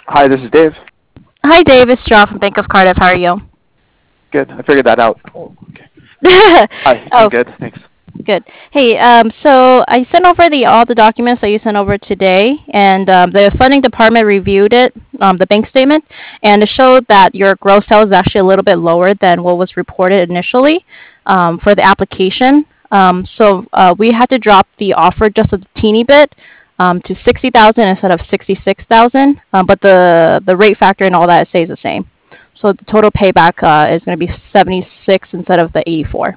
Hi, this is Dave. Hi, Dave. It's John from Bank of Cardiff. How are you? Good. I figured that out. Oh, okay. Hi, I'm Oh, good. Thanks. good. Hey, so I sent over all the documents that you sent over today, and the funding department reviewed it, the bank statement, and it showed that your gross sales is actually a little bit lower than what was reported initially for the application. So we had to drop the offer just a teeny bit to 60,000 instead of 66,000, but the rate factor and all that stays the same. So the total payback is going to be 76 instead of the 84.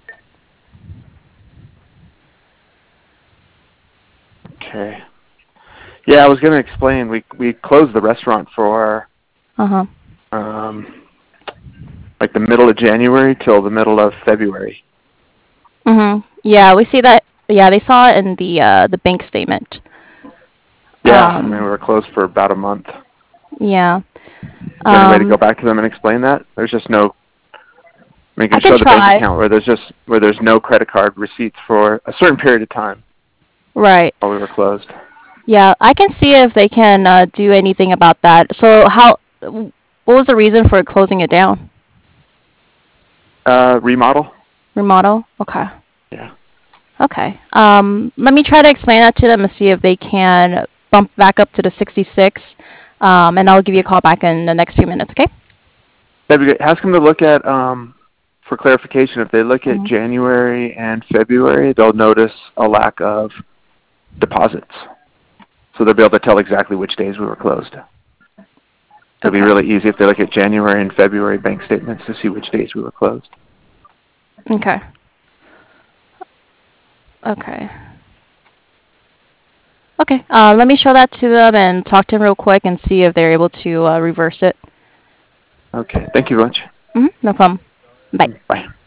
Okay. Yeah, I was gonna explain. We closed the restaurant for Uh huh. um like the middle of January till the middle of February. Yeah, we see that. Yeah, they saw it in the bank statement. Yeah, I mean we Um, were closed for about a month. Is yeah. there any way to go Um, back to them and explain that? There's just no. I mean, you I can can show the bank try. account where there's no credit card receipts for a certain period of time Right. while we were closed. Yeah, I can see if they can do anything about that. So what was the reason for closing it down? Remodel. Remodel? Okay. Yeah. Okay. Let me try to explain that to them and see if they can bump back up to the 66. And I'll give you a call back in the next few minutes, okay? That'd be good. Ask them to look at for clarification. If they look at Mhm. January and February, they'll notice a lack of deposits. So they'll be able to tell exactly which days we were closed. It'll be Okay. really easy if they look at January and February bank statements to see which days we were closed. Okay. Okay. Okay. Let me show that to them and talk to them real quick and see if they're able to reverse it. Okay. Thank you very much. No problem. Bye. Bye.